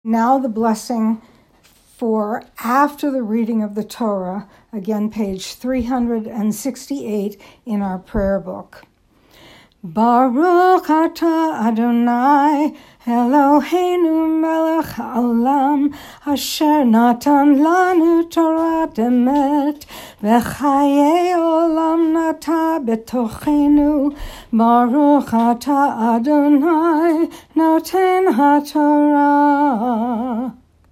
Now the blessing for after the reading of the Torah, again page 368 in our prayer book. Baruch atah Adonai Eloheinu melech haolam asher natan lanu Torat emet v'chayei olam nata betochenu. Baruch atah Adonai noten haTorah.